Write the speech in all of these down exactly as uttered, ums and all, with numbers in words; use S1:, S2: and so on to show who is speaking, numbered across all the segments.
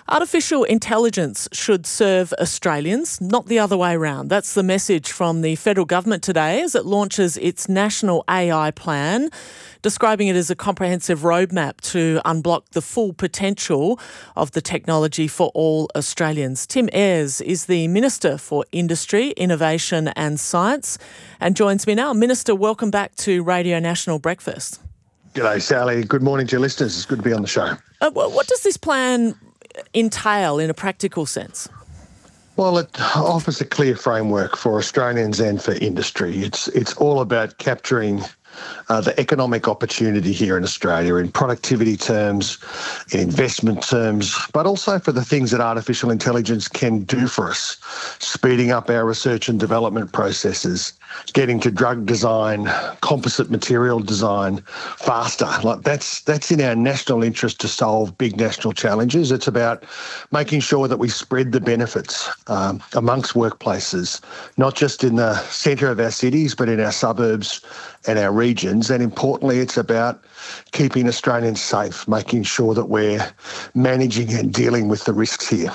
S1: Artificial intelligence should serve Australians, not the other way around. That's the message from the federal government today as it launches its national A I plan, describing it as a comprehensive roadmap to unblock the full potential of the technology for all Australians. Tim Ayres is the Minister for Industry, Innovation and Science and joins me now. Minister, welcome back to Radio National Breakfast.
S2: G'day, Sally. Good morning to your listeners. It's good to be on the show.
S1: Uh, what does this plan entail in a practical sense?
S2: Well, it offers a clear framework for Australians and for industry. It's it's all about capturing uh, the economic opportunity here in Australia in productivity terms, in investment terms, but also for the things that artificial intelligence can do for us, speeding up our research and development processes, getting to drug design, composite material design faster. Like that's that's in our national interest to solve big national challenges. It's about making sure that we spread the benefits um, amongst workplaces, not just in the centre of our cities, but in our suburbs and our regions. And importantly, it's about keeping Australians safe, making sure that we're managing and dealing with the risks here.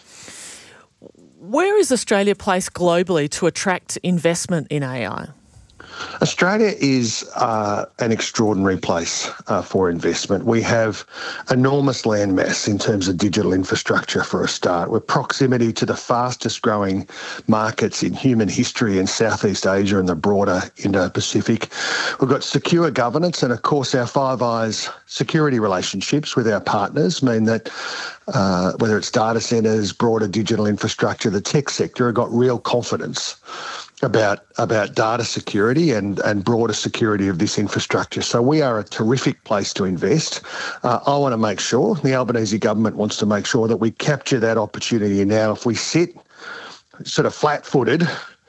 S1: Where is Australia placed globally to attract investment in A I?
S2: Australia is uh, an extraordinary place uh, for investment. We have enormous land mass in terms of digital infrastructure for a start. We're proximity to the fastest growing markets in human history in Southeast Asia and the broader Indo-Pacific. We've got secure governance and, of course, our Five Eyes security relationships with our partners mean that uh, whether it's data centres, broader digital infrastructure, the tech sector have got real confidence about about data security and, and broader security of this infrastructure. So we are a terrific place to invest. Uh, I want to make sure, the Albanese government wants to make sure that we capture that opportunity now. If we sit sort of flat-footed,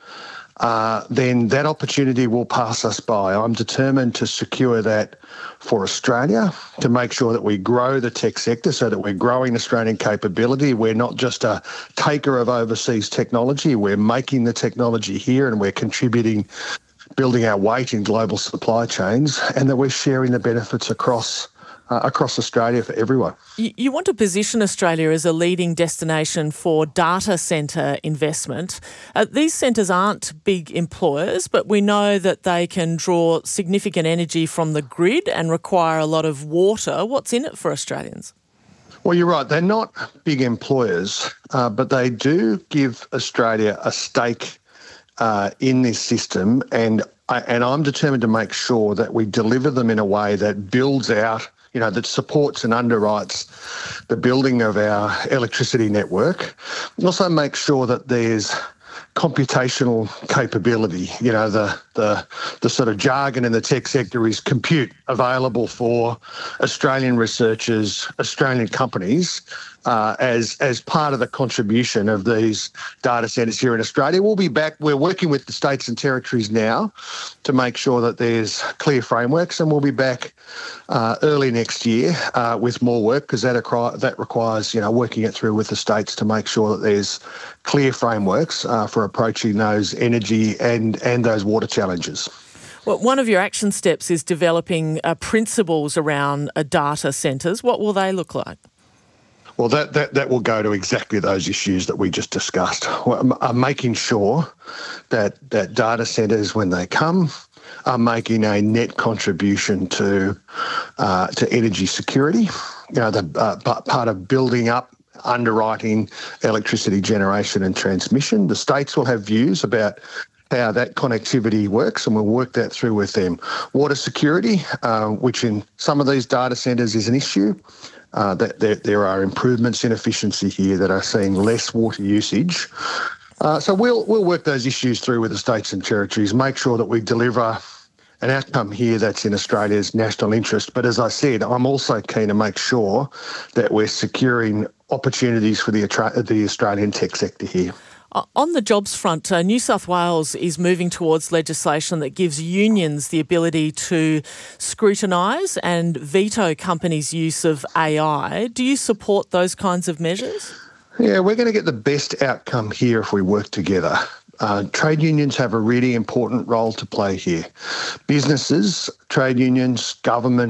S2: uh, then that opportunity will pass us by. I'm determined to secure that for Australia, to make sure that we grow the tech sector so that we're growing Australian capability. We're not just a taker of overseas technology, we're making the technology here and we're contributing, building our weight in global supply chains, and that we're sharing the benefits across Uh, across Australia for everyone.
S1: You, you want to position Australia as a leading destination for data centre investment. Uh, these centres aren't big employers, but we know that they can draw significant energy from the grid and require a lot of water. What's in it for Australians?
S2: Well, you're right. They're not big employers, uh, but they do give Australia a stake uh, in this system, and I, and I'm determined to make sure that we deliver them in a way that builds out, you know, that supports and underwrites the building of our electricity network. Also make sure that there's computational capability. You know, the the the sort of jargon in the tech sector is compute available for Australian researchers, Australian companies, uh, as as part of the contribution of these data centres here in Australia. We'll be back. We're working with the states and territories now to make sure that there's clear frameworks, and we'll be back uh, early next year uh, with more work, because that, acri- that requires, you know, working it through with the states to make sure that there's clear frameworks uh, for approaching those energy and, and those water challenges.
S1: Well, one of your action steps is developing uh, principles around uh, data centres. What will they look like?
S2: Well, that, that, that will go to exactly those issues that we just discussed. Well, I'm making sure that, that data centres, when they come, are making a net contribution to uh, to energy security. You know, the uh, part of building up, underwriting electricity generation and transmission. The states will have views about how that connectivity works, and we'll work that through with them. Water security, uh, which in some of these data centres is an issue. Uh, that there, there are improvements in efficiency here that are seeing less water usage. Uh, so we'll we'll work those issues through with the states and territories, make sure that we deliver an outcome here that's in Australia's national interest. But as I said, I'm also keen to make sure that we're securing opportunities for the, the Australian tech sector here.
S1: On the jobs front, uh, New South Wales is moving towards legislation that gives unions the ability to scrutinise and veto companies' use of A I. Do you support those kinds of measures?
S2: Yeah, we're going to get the best outcome here if we work together. Uh, trade unions have a really important role to play here. Businesses, trade unions, government,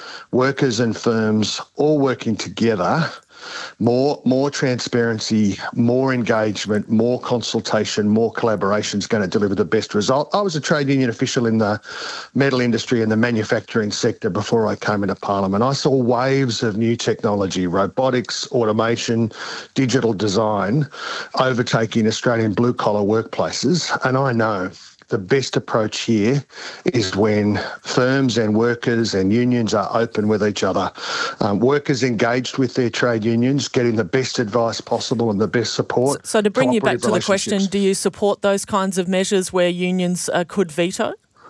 S2: workers and firms all working together, more more transparency, more engagement, more consultation, more collaboration is going to deliver the best result. I was a trade union official in the metal industry and the manufacturing sector before I came into Parliament. I saw waves of new technology, robotics, automation, digital design overtaking Australian blue-collar workplaces, and I know the best approach here is when firms and workers and unions are open with each other. Um, workers engaged with their trade unions, getting the best advice possible and the best support.
S1: So, so to bring you back to the question, do you support those kinds of measures where unions uh, could veto?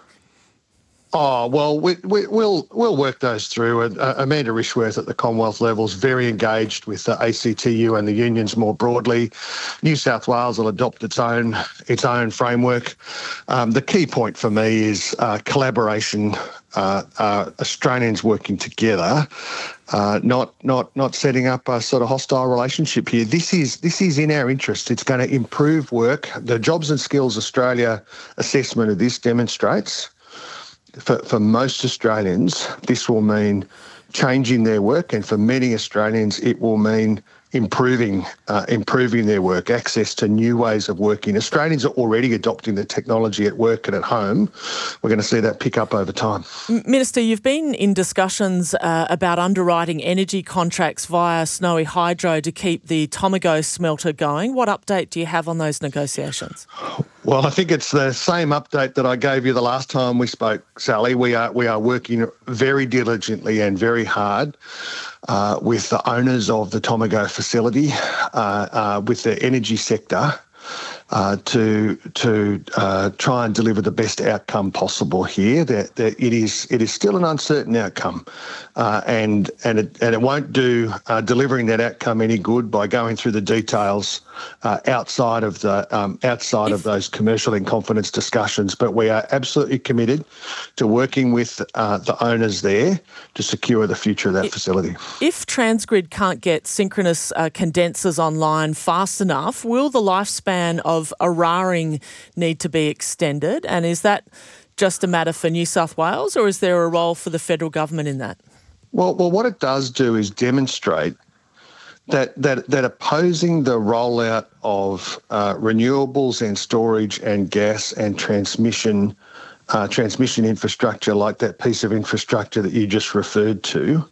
S2: Oh, well, we, we, we'll we'll work those through. And uh, Amanda Rishworth at the Commonwealth level is very engaged with the A C T U and the unions more broadly. New South Wales will adopt its own its own framework. Um, the key point for me is uh, collaboration, uh, uh, Australians working together, uh, not not not setting up a sort of hostile relationship here. This is this is in our interest. It's going to improve work. The Jobs and Skills Australia assessment of this demonstrates For, for most Australians, this will mean changing their work, and for many Australians, it will mean improving uh, improving their work, access to new ways of working. Australians are already adopting the technology at work and at home. We're going to see that pick up over time.
S1: Minister, you've been in discussions uh, about underwriting energy contracts via Snowy Hydro to keep the Tomago smelter going. What update do you have on those negotiations?
S2: Well, I think it's the same update that I gave you the last time we spoke, Sally. We are we are working very diligently and very hard uh, with the owners of the Tomago facility, uh, uh, with the energy sector, uh, to to uh, try and deliver the best outcome possible here. That, that it is it is still an uncertain outcome, uh, and and it and it won't do uh, delivering that outcome any good by going through the details Uh, outside of the um, outside
S1: if,
S2: of those commercial in confidence discussions. But we are absolutely committed to working with uh, the owners there to secure the future of that
S1: if,
S2: facility.
S1: If Transgrid can't get synchronous uh, condensers online fast enough, will the lifespan of Eraring need to be extended? And is that just a matter for New South Wales, or is there a role for the federal government in that?
S2: Well, well, what it does do is demonstrate that that that opposing the rollout of uh, renewables and storage and gas and transmission uh, transmission infrastructure, like that piece of infrastructure that you just referred to,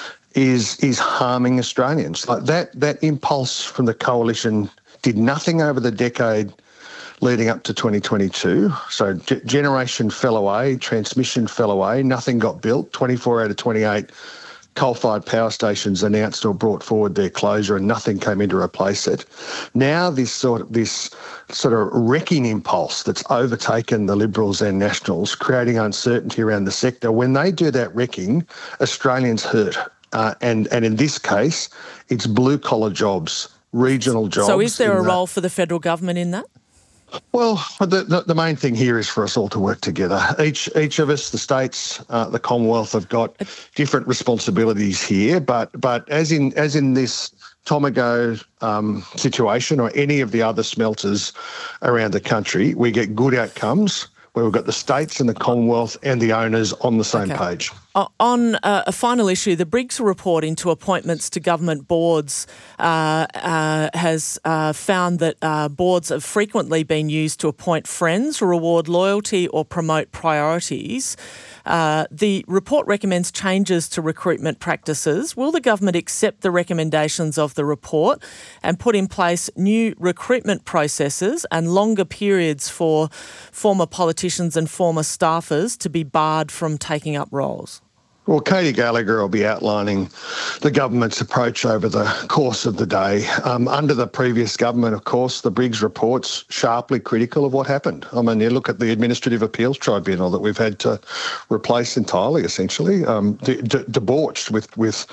S2: is is harming Australians. Like that that impulse from the coalition did nothing over the decade leading up to twenty twenty-two. So g- generation fell away, transmission fell away, nothing got built. twenty-four out of twenty-eight coal-fired power stations announced or brought forward their closure, and nothing came in to replace it. Now this sort of this sort of wrecking impulse that's overtaken the Liberals and Nationals, creating uncertainty around the sector. When they do that wrecking, Australians hurt, uh, and and in this case, it's blue-collar jobs, regional jobs.
S1: So is there a
S2: the,
S1: role for the federal government in that?
S2: Well, the, the the main thing here is for us all to work together. Each each of us, the states, uh, the Commonwealth, have got different responsibilities here. But but as in as in this Tomago um, situation or any of the other smelters around the country, we get good outcomes where we've got the states and the Commonwealth and the owners on the same
S1: okay.
S2: page.
S1: Uh, on uh, a final issue, the Briggs report into appointments to government boards uh, uh, has uh, found that uh, boards have frequently been used to appoint friends, reward loyalty or promote priorities. Uh, the report recommends changes to recruitment practices. Will the government accept the recommendations of the report and put in place new recruitment processes and longer periods for former politicians and former staffers to be barred from taking up roles?
S2: Well, Katie Gallagher will be outlining the government's approach over the course of the day. Um, under the previous government, of course, the Briggs report's sharply critical of what happened. I mean, you look at the Administrative Appeals Tribunal that we've had to replace entirely, essentially, um, de- de- debauched with with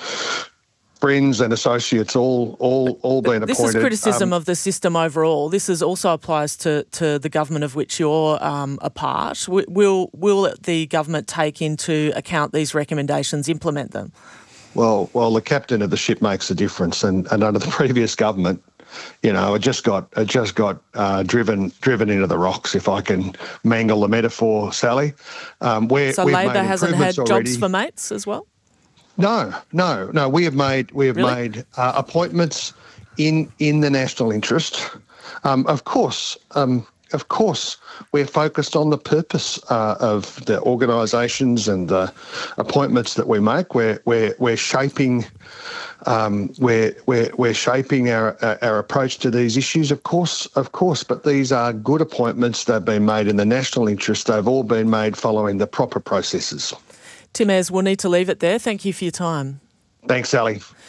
S2: friends and associates all all all being appointed.
S1: This is criticism
S2: um,
S1: of the system overall. This is also applies to, to the government of which you're um, a part. Will will the government take into account these recommendations, implement them?
S2: Well, well, the captain of the ship makes a difference, and, and under the previous government, you know, it just got it just got uh, driven driven into the rocks. If I can mangle the metaphor, Sally. Um, where
S1: so
S2: we've
S1: Labor
S2: made
S1: hasn't had
S2: improvements already.
S1: jobs for mates as well?
S2: No, no, no. We have made we have
S1: Really?
S2: made uh, appointments in in the national interest. Um, of course, um, of course, we're focused on the purpose uh, of the organisations and the appointments that we make. We're we're we're shaping. Um, we're, we're, we're shaping our, our approach to these issues, of course, of course, but these are good appointments. They've been made in the national interest. They've all been made following the proper processes.
S1: Tim Ayres, we'll need to leave it there. Thank you for your time.
S2: Thanks, Sally.